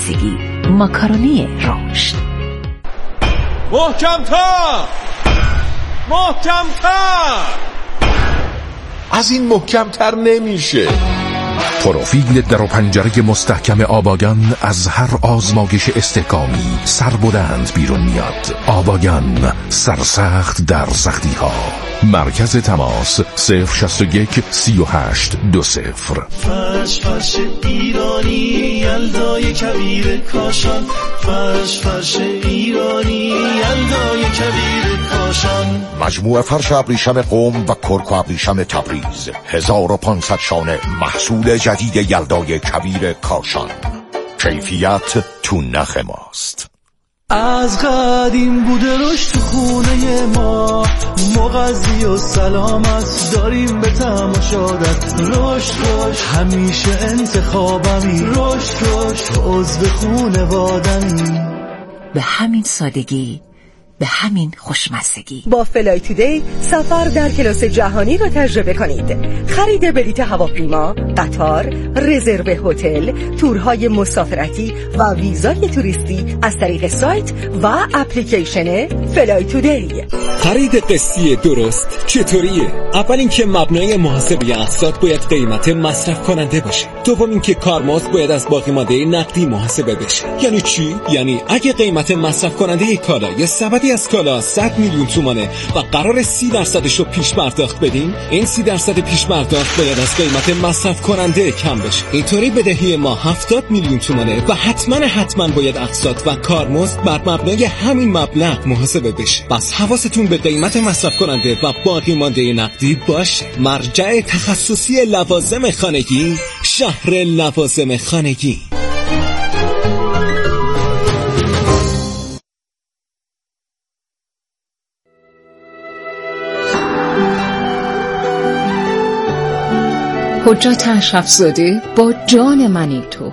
خوشمزگی، ماکارونی رشد. محکم‌تر، محکم‌تر. از این محکم‌تر نمیشه. پروفیل در و پنجره مستحکم آباگان از هر آزمایش استحکامی سربلند بیرون میاد. آباگان، سرسخت در سختی ها. مرکز تماس 061 38 20. فرش ایرانی یلدای کبیر کاشان، فرش ایرانی یلدای کبیر کاشان. مجموعه فرش ابریشم قم و کرک و ابریشم تبریز، 1500 شانه محصول جدید یلدای کبیر کاشان. کیفیت تو نخ ماست. از قدیم بوده رشد تو خونه ما، مغذی و سلامت داریم به تماشادت. رشد همیشه انتخابمی، رشد عضو خونوادمی. به همین سادگی، به همین خوشمزگی. با فلای تودی سفر در کلاس جهانی را تجربه کنید. خرید بلیط هواپیما، قطار، رزرو هتل، تورهای مسافرتی و ویزای توریستی از طریق سایت و اپلیکیشن فلای تودی. خرید قسطی درست چطوریه؟ اول اینکه مبنای محاسبه اقساط باید قیمت مصرف کننده باشه. دوم اینکه کارمزد باید از باقی مانده نقدی محاسبه بشه. یعنی چی؟ یعنی اگه قیمت مصرف کننده کالا یا سبدی از کالا 100 میلیون تومانه و قرار 30% رو پیش پرداخت بدیم، این 30% پیش پرداخت باید از قیمت مصرف کننده کم بشه. اینطوری بدهی ما 70 میلیون تومانه و حتما باید اقساط و کارمزد بر مبنای همین مبلغ محاسبه بشه. پس حواستون به قیمت مصرف کننده و باقی مانده نقدی باشه. مرجع تخصصی لوازم خانگی، شهر لوازم خانگی. حجت اشرف‌زاده با جان منی تو.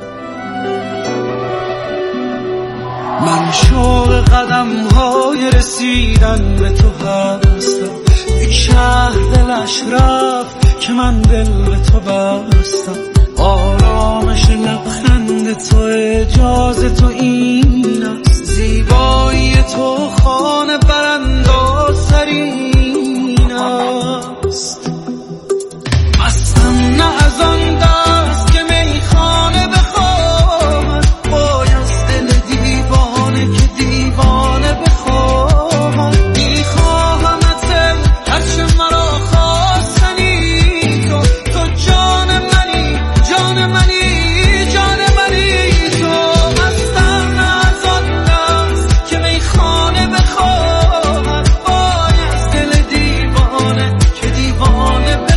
من شوق قدم های رسیدن به تو هستم، یک شهر دلش رفت که من دل به تو بستم. آرامش لبخند تو، اجازه تو این است، زیبایی تو خانه براندازترین است. مستم نه از آن دست که میخانه بخواهد، باید دل دیوانه که دیوانه بخواهد. میخواهمت هرچه مرا خواستنی تو، تو جان منی، جان منی، جان منی تو. مستم نه از آن دست که میخانه بخواهد، باید دل دیوانه که دیوانه بخواهد.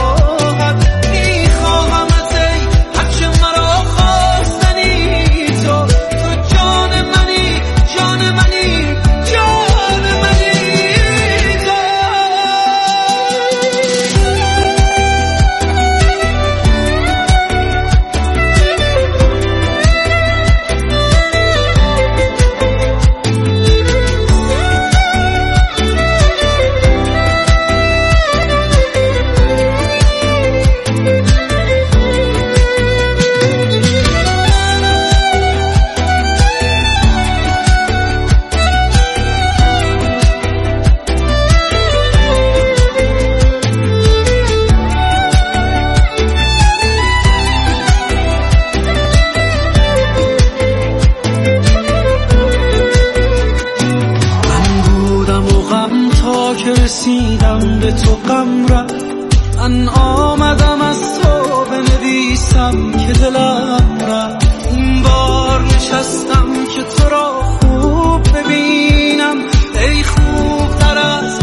رسیدم به تو غم رفت، من آمدم از تو بنویسم که دلم رفت. این بار نشستم که تو را خوب ببینم، ای خوبتر از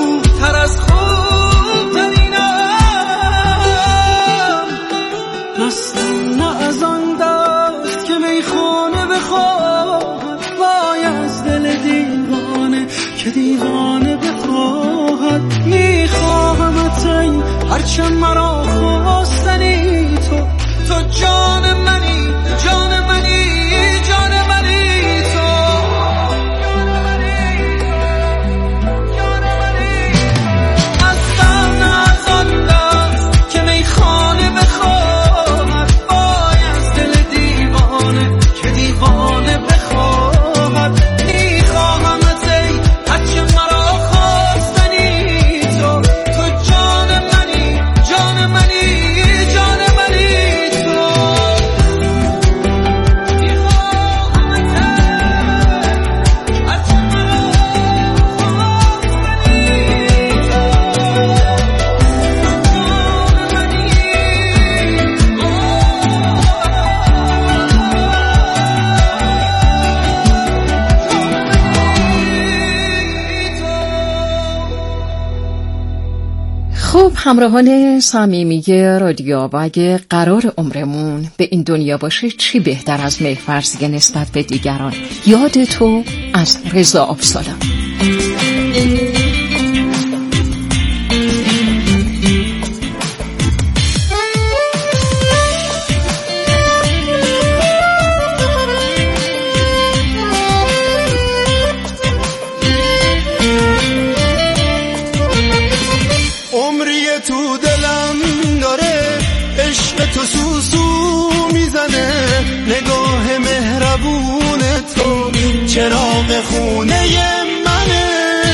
خوبترینم. مستم نه از آن دست که میخانه بخواهد، وای از دل دیوانه که دیوانه بخواهد. میخواهمت ای هرچه مرا خواستنی تو، تو جان منی، جان منی، جان منی تو. مستم نه از آن دست که میخانه بخواهد، وای از دل دیوانه که دیوانه همراهان صمیمی رادیو، و اگه قرار عمرمون به این دنیا باشه چی بهتر از مهرورزی نسبت به دیگران. یاد تو از رضا آبسالم. چراغ خونه منه،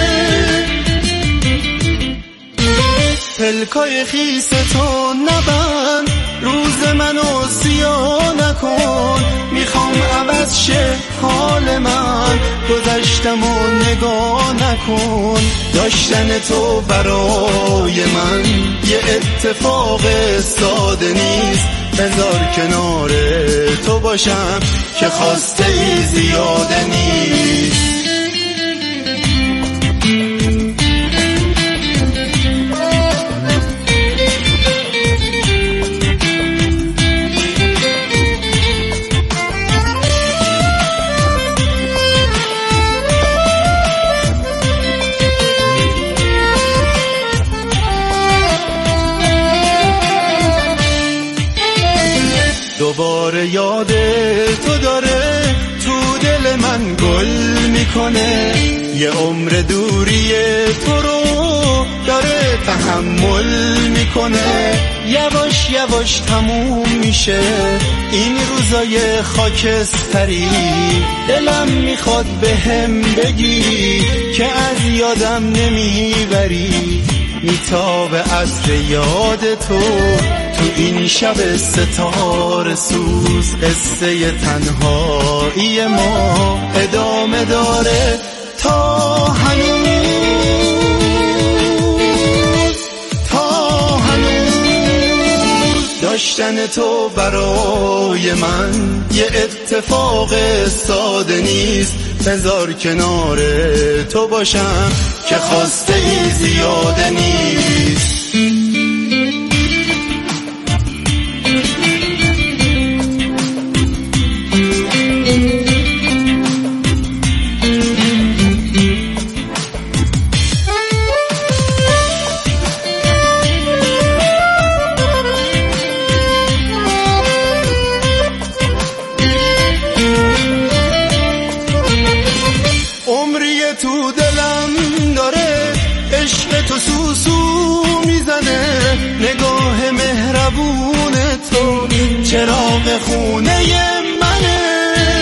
پلکای خیس تو نبند، روز منو سیاه نکن، میخوام عوض شه حال من، گذشتم و نگاه نکن، داشتن تو برای من یه اتفاق ساده نیست، بذار کنار تو باشم که خواسته ای زیاده نیست. دوباره یاد تو داره تو دل من گل میکنه، یه عمر دوری تو رو داره تحمل میکنه، یواش یواش تموم میشه این روزای خاکستری، دلم میخواد بهم بگی که از یادم نمیبری، میتابه عطر یاد تو این شب ستاره سوز، قصه تنهایی ما ادامه داره تا هنوز داشتن تو برای من یه اتفاق ساده نیست، بذار کنار تو باشم که خواسته ای زیاده نیست. چراغ خونه منه،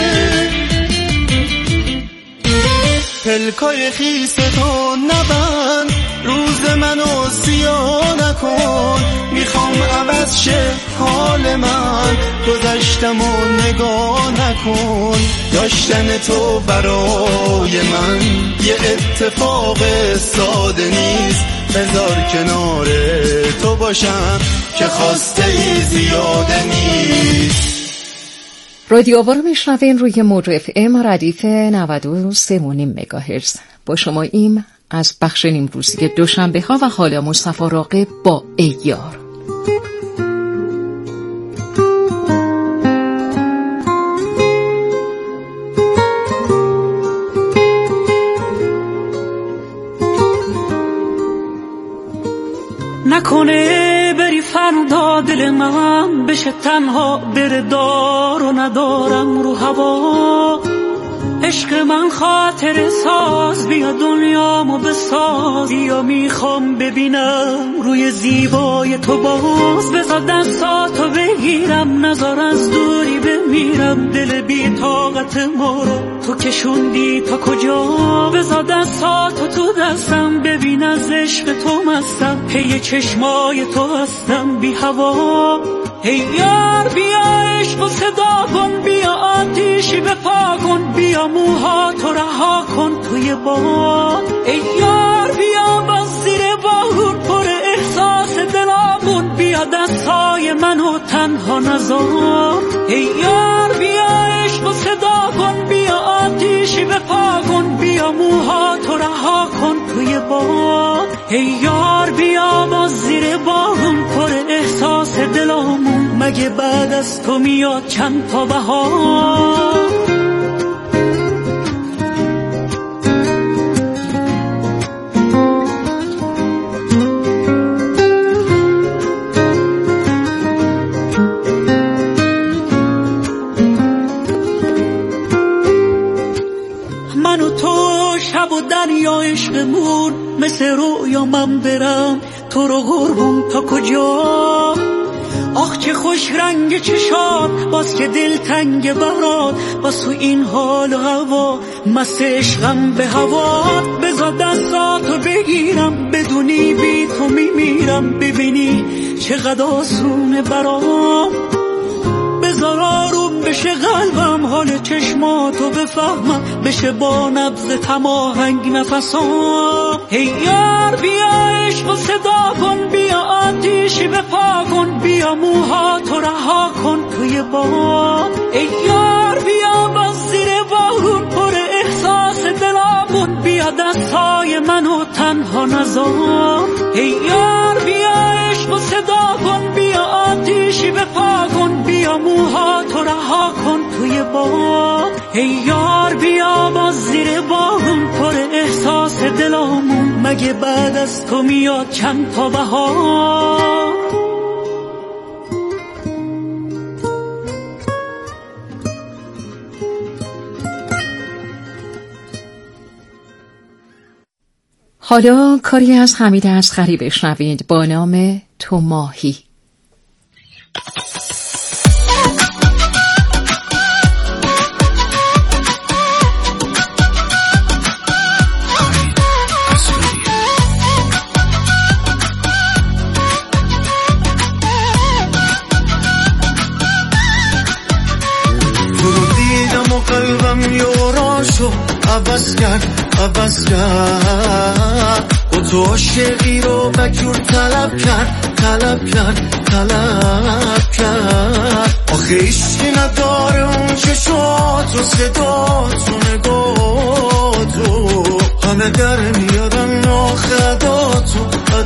پلکای خیس تو نبند، روز منو سیاه نکن، میخوام عوض شه حال من، گذشتم و نگاه نکن، داشتن تو برای من یه اتفاق ساده نیست، بذار کنار تو باشم که خواسته ای زیاده نیست. رادیو آوا رو میشنوین روی موج FM ردیف 93.5 مگاهرتز. با شما ایم از بخش نیمروزی دوشنبه ها و حالا مصطفی راقب با ای یار. نکنه بری فردا دل من بشه تنها، بره دار و ندارم رو هوا، عشق من خاطر ساز، بیا دنیامو بساز، بیا میخوام ببینم روی زیبای تو باز، بذار دستاتو بگیرم نذار از دوری بمیرم، دل بی طاقت ما رو تو کشوندی تا کجا، بذار دستاتو تو دستم ببین از عشق تو مستم، پی چشمای تو هستم بی هوا، ای یار بیا عشق و صدا کن، بیا آتیشی بپا کن، بیا موهاتو رها کن توی باد، ای یار بیا باز زیر بارون پر احساس دلامون، بیا دستای منو تنها نذار، ای یار بیا عشق و صدا کن، بیا آتیشی بپا کن، بیا موهاتو رها کن توی باد، ای یار بیا باز زیر بارون پر احساس دلامون، مگه بعد از تو میاد چند تا بهار. من و تو شب و دریا عشقمون، مثل رویا من برم تو رو قربون تا کجا. آخ چه خوش رنگ چشات، باز که دل تنگ برات، باز تو این حال و هوا مست عشقم به هوات. بذار دستاتو بگیرم بدونی بی تو میمیرم، ببینی چقدر آسونه برام. بذار آروم بشه قلبم، حال چشماتو بفهمم، بشه با نبض تماهنگ نفسام. ای یار بیا عشق و صدا کن، بیا آتیشی بپا کن، بیا موهاتو رها کن توی باد. ای یار بیا باز زیر بارون پر احساس دلامون، بیا دستای منو تنها نذار. ای یار بیا عشق و صدا کن، بیا آتیشی بپا کن، بیا موهاتو رها کن توی باد. ای یار بیا باز زیر بارون پر احساس دلامون، مگه بعد از تو میاد چند تا بهار. حالا کاری از حمید اصغری بشنوید با نام تو ماهی. قلبم یوراشو عوض کرد و تو عاشقی رو بجور طلب کرد آخه عشقی نداره اون چشات و صدات و نگاتو، همه در میادن آخه عداتو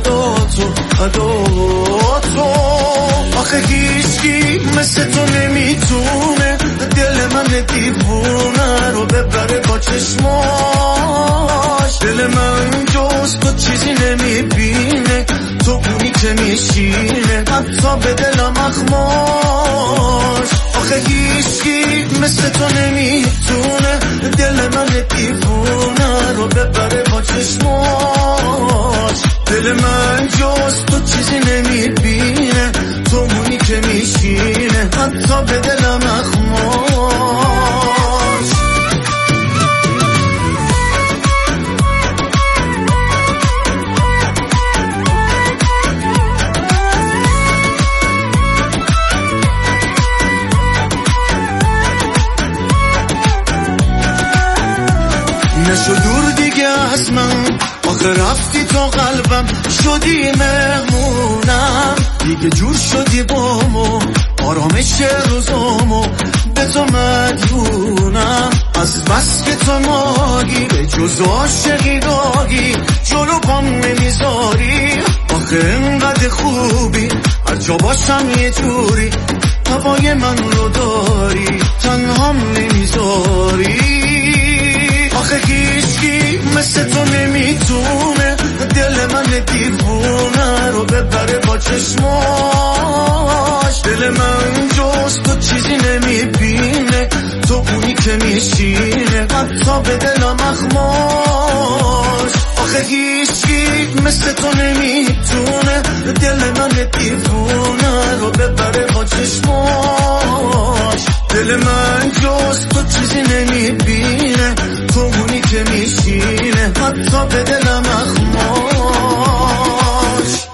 آخه هیچکی مثل تو نمیتونه دل من دیوونه رو ببره با چشماش. دل من جز تو چیزی نمیبینه، تو اونی که میشینه حتی به دلم اخماش. آخه هیچکی مثل تو نمیتونه دل من دیوونه رو ببره با چشماش. دل من جز تو چیزی نمیبینه، تو اونی که میشینه حتی به دلم اخماش. نشو دور دیگه از من، آخه رفتی تا قلبم شدی مهمونم، دیگه جور شدی بامو آرامش روزامو به تو مدیونم. از بس که تو ماهی به جز عاشقی داگی جلو پام نمیذاری. آخه انقدر خوبی هر جا باشم یه جوری، هوای من رو داری تنهام نمیذاری. آخه هیچکی مثل تو نمیتونه دل من دیوونه رو ببره با چشماش. دل من جز تو چیزی نمیبینه، تو اونی که میشینه حتی به دلم اخماش. آخه هیچکی مثل تو نمیتونه دل من دیوونه رو ببره با چشماش. دل من جز تو چیزی نمیبینه، تو اونی که میشینه حتی به دلم اخماش.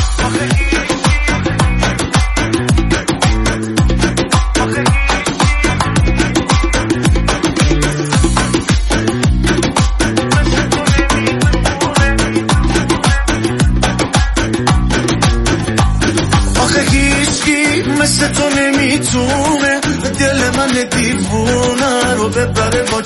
مثل تو نمیتونه دل من دیوونه رو ببره با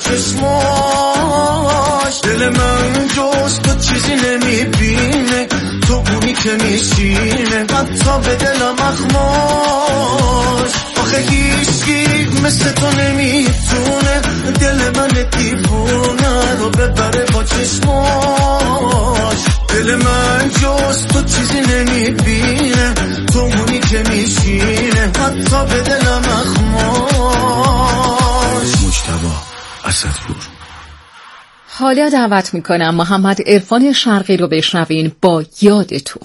چشماش. دل من جز تو چیزی نمیبینه، تو اونی که میشینه حتی به دلم اخماش. آخه هیچکی مثل تو نمیتونه دل من دیوونه رو ببره با چشماش. دل من جز تو چیزی نمیبینه، تو اونی که میشینه حتی به دلم اخماش. مجتبی اسدپور. حالا دعوت میکنم محمد عرفان شرقی رو بشنوین با یاد تو.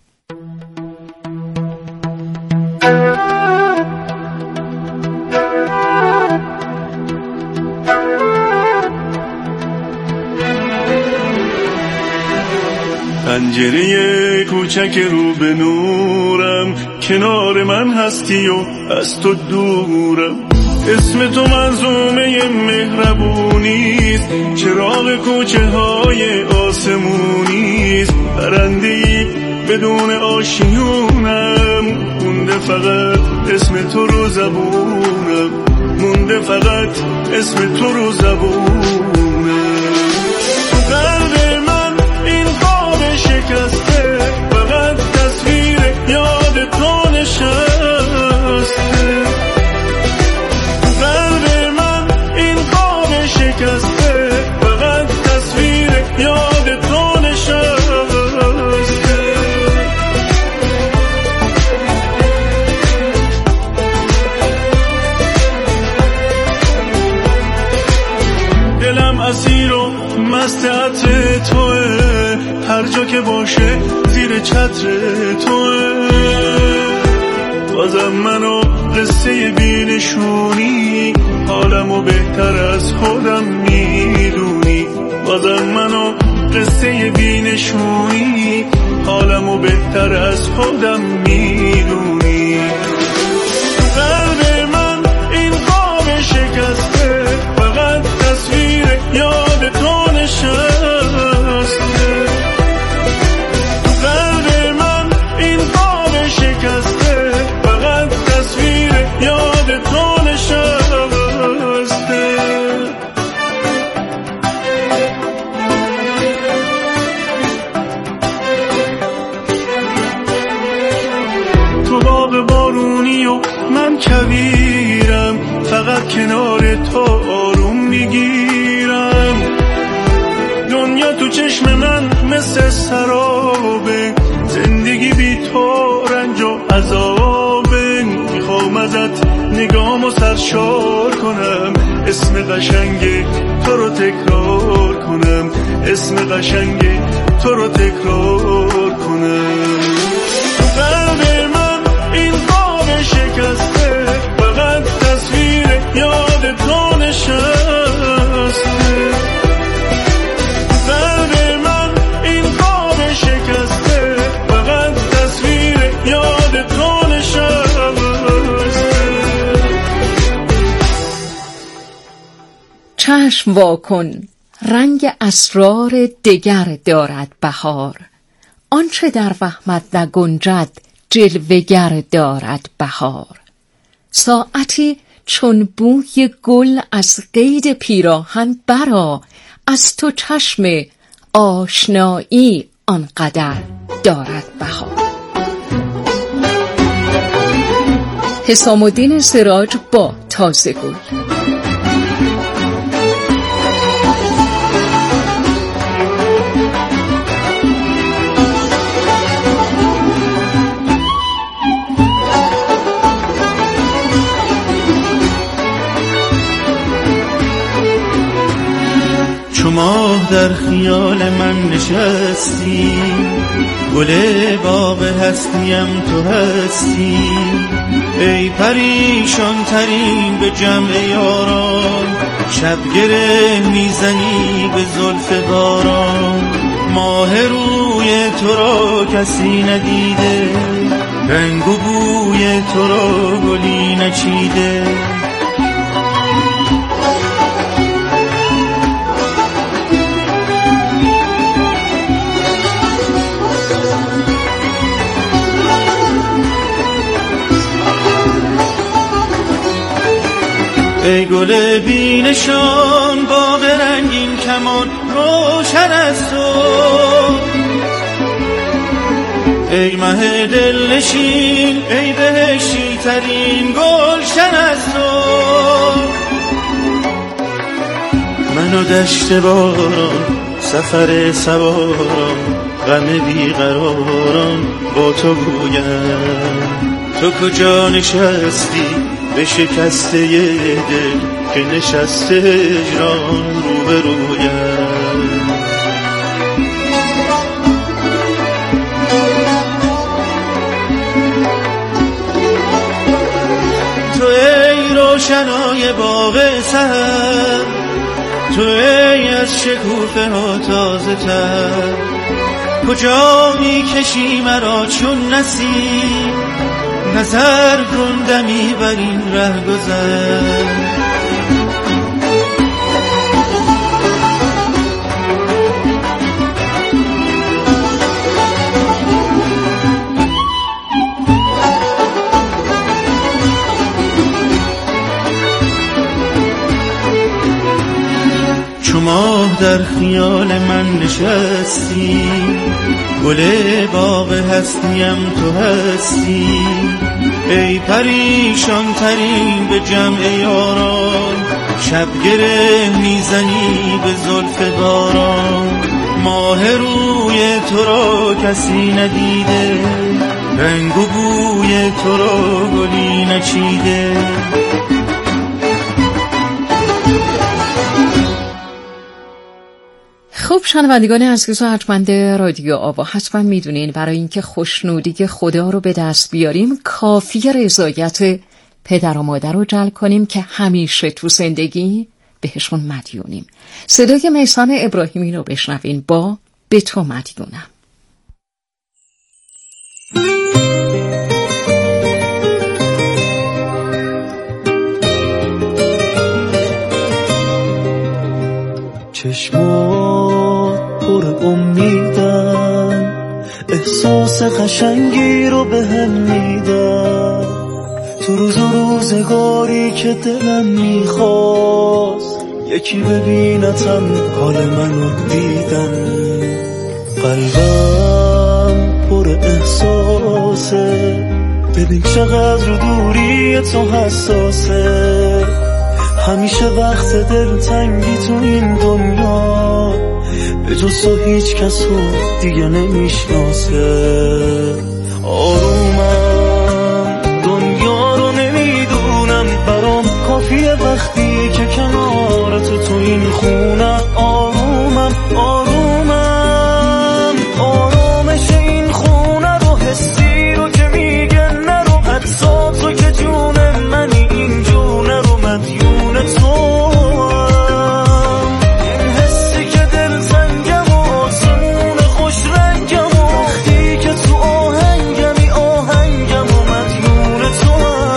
پنجره کوچک رو به نورم، کنار من هستی و از تو دورم. اسم تو منظومه مهربونیست، چراغ کوچه های آسمونیست. پرنده‌ای بدون آشیونم، مونده فقط اسم تو رو زبونم، مونده فقط اسم تو رو زبونم. قلب من این خواب شکسته، فقط تصویر یاد تو نشسته. قلب من این خواب شکسته، فقط تصویر یاد تو نشسته. دلم اسیر و مست عطر توه، هر جا که باشه زیر چتر توه. بازم منو قصه بینشونی، حالمو بهتر از خودم میدونی. بازم منو قصه بینشونی، حالمو بهتر از خودم میدونی. قلب من این خواب شکسته، فقط تصویر یاد تو نشسته. قلب من این خواب شکسته، فقط تصویر یاد تو نشسته. تو باغ بارونی و من کویرم، فقط کنار تو آروم میگیرم. دنیا تو چشم من مثل سرابه، زندگی بی تو رنج و عذابه. میخوام ازت نگامو سرشار کنم، اسم قشنگ تو رو تکرار کنم، اسم قشنگ تو رو تکرار کنم. قلب من این خواب شکسته، فقط تصویر یاد تو نشسته. قلب من این خواب شکسته، فقط تصویر یاد تو نشسته. چشم واکن، رنگ اسرار دگر دارد بهار. آنچه در وهمت نگنجد، جلوگر دارد بهار. ساعتی چون بوی گل از قید پیراهن برآ، از تو چشم آشنایی آنقدر دارد بهار. حسام الدین سراج با تازه گل. چو ماه در خیال من نشستی، گل باغ هستیم تو هستی. ای پریشان ترین به جمع یاران، شب گره میزنی به زلف باران. ماه روی تو را کسی ندیده، رنگ و بوی تو را گلی نچیده. ای گل بی نشان، باغ رنگین کمان روشن از تو. ای مه دل نشین، ای بهشتی ترین گلشن از تو. من و دشت باران، سفر سواران، غم بیقراران با تو گویم. تو کجا نشستی به شکسته دل که نشسته هجران روبرویم. تو ای روشنای باغ سحر، تو ای از شکوفه ها تازه تر، کجا می کشی مرا چون نسیم، نظر کن دمی بر این ره گذر. چو ماه در خیال من نشستی، گل باغ هستیم تو هستی. ای پریشان ترین به جمع یاران، شب گره میزنی به زلف باران. ماه روی تو را کسی ندیده، رنگ و بوی تو را گلی نچیده. خب شنوندگان عزیز و ارجمند رادیو آوا، حتما میدونین برای اینکه خوشنودی خدا رو به دست بیاریم کافی رضایت پدر و مادر رو جلب کنیم که همیشه تو زندگی بهشون مدیونیم. صدای میثم ابراهیمی رو بشنوین با به تو مدیونم. چشمات پر امیدن، احساس قشنگی رو به هم میدن. تو روز و روزگاری که دلم میخواست یکی ببینتم حال منو دیدن. قلبم پر احساسه، ببین چقدر رو دوری تو حساسه. همیشه وقت دلتنگی تو این دنیا به جز تو هیچ کس رو دیگه نمیشناسه. آرومم دنیا رو نمیدونم، برام کافیه وقتی که کنار تو این خونه. آرومم آرومم آرامش این خونه رو، حسی رو که میگه نرو، حتی تو که جون منی این جونه رو مدیون تو. این حسی که دل زنگم و آسمون خوش رنگم و وقتی که تو آهنگمی آهنگم و مدیون تو.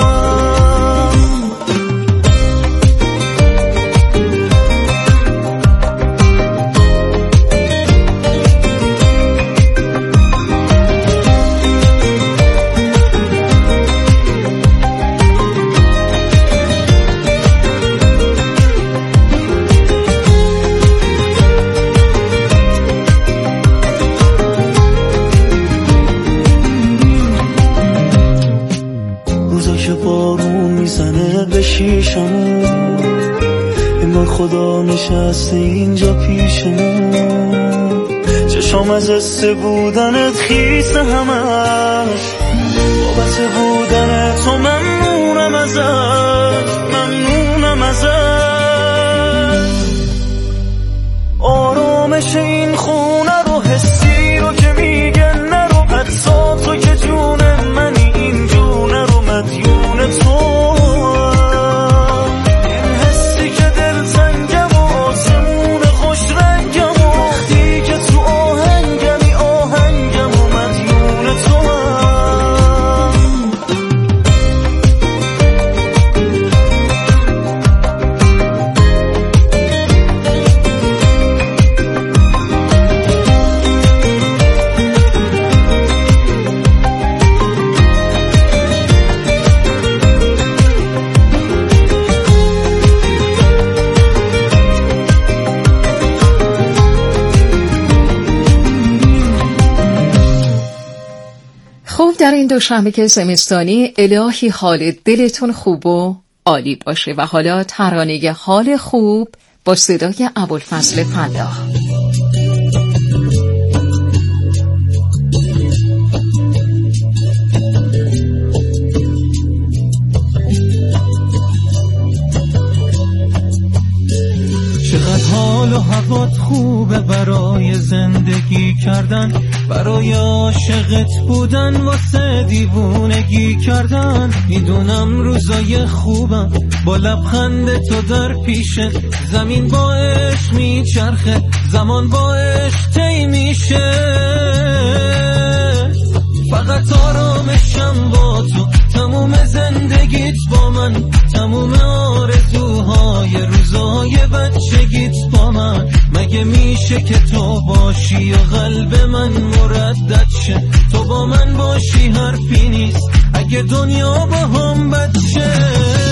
این خدا نشسته اینجا پیشمون، چشام از حس بودنت خیسه همش، بابت بودن تو ممنونم ازش، ممنونم ازش. آرامش این خونه رو، حسی رو که میگه نرو، حتی تو که جون منی این جونه رو مدیون تو. این دوشنبه که زمستانی، الهی حال دلتون خوب و عالی باشه. و حالا ترانه حال خوب با صدای ابوالفضل فلاح. چقدر حال و هوات خوبه برای زندگی کردن، برای عاشقت بودن، واسه دیوونگی کردن. میدونم روزای خوبم با لبخند تو در پیشه، زمین با عشق میچرخه، زمان با عشق طی میشه. فقط آرامشم با تو، تموم زندگیت با من، تموم آرزوهای روزای بچگیت با من. مگه میشه که تو باشی و قلب من مردد شه؟ تو با من باشی حرفی نیست اگه دنیا با هم بد شه.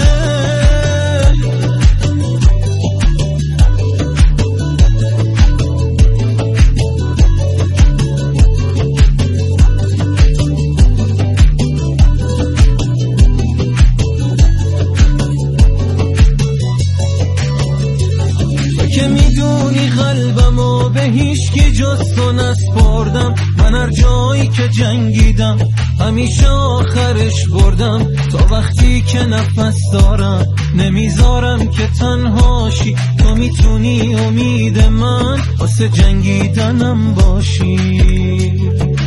هیچکی جز تو نسپردم، من هر جایی که جنگیدم همیشه آخرش بردم. تا وقتی که نفس دارم نمیذارم که تنهاشی، تو میتونی امید من واسه جنگیدنم باشی.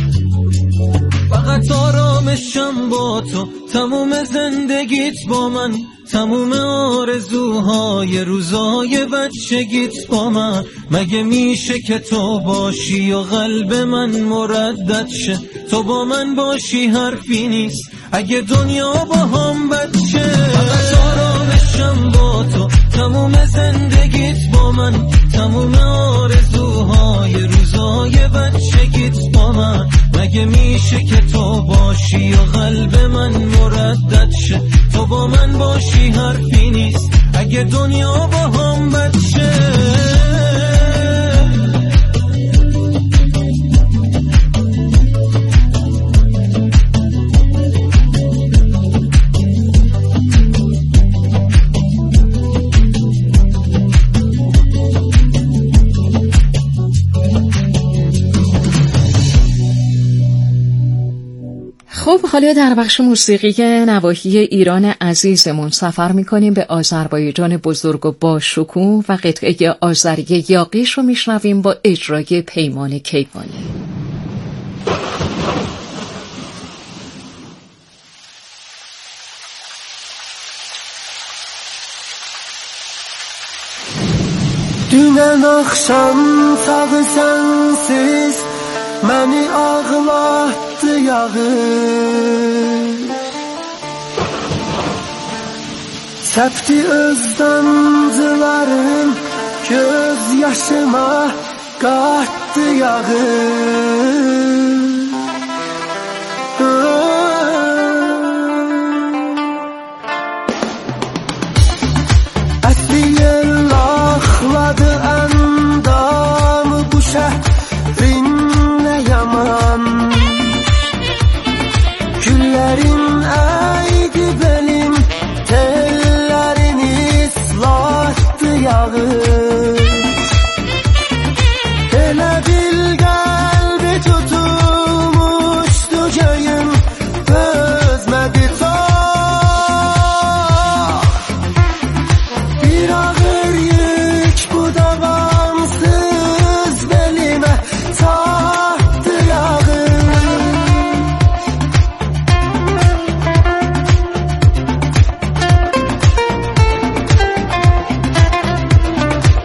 فقط آرامشم با تو، تموم زندگیت با من، تموم آرزوهای روزای بچگیت با من. مگه میشه که تو باشی و قلب من مردد شه؟ تو با من باشی حرفی نیست اگه دنیا با هم بد شه. فقط آرامشم با تو، تموم زندگیت با من، تموم آرزوهای روزای بچگیت با من. مگه میشه که تو باشی و قلب من مردد شه؟ تو با من باشی حرفی نیست اگه دنیا با هم بد شه. خب حالا در بخش موسیقی نواحی ایران عزیزمون سفر میکنیم به آذربایجان بزرگ و با شکوه و قطعه آذری یاغیش رو میشنویم با اجرای پیمان کیوانی. Dünən axşam sağı sənsiz məni ağlatdı yağış, səpdi öz damcıların göz yaşıma qatdı yağış. Əsli yel axladı əndamı bu şəhrin nə yaman, güllərin əydi belim, tellərin islatdı yağı.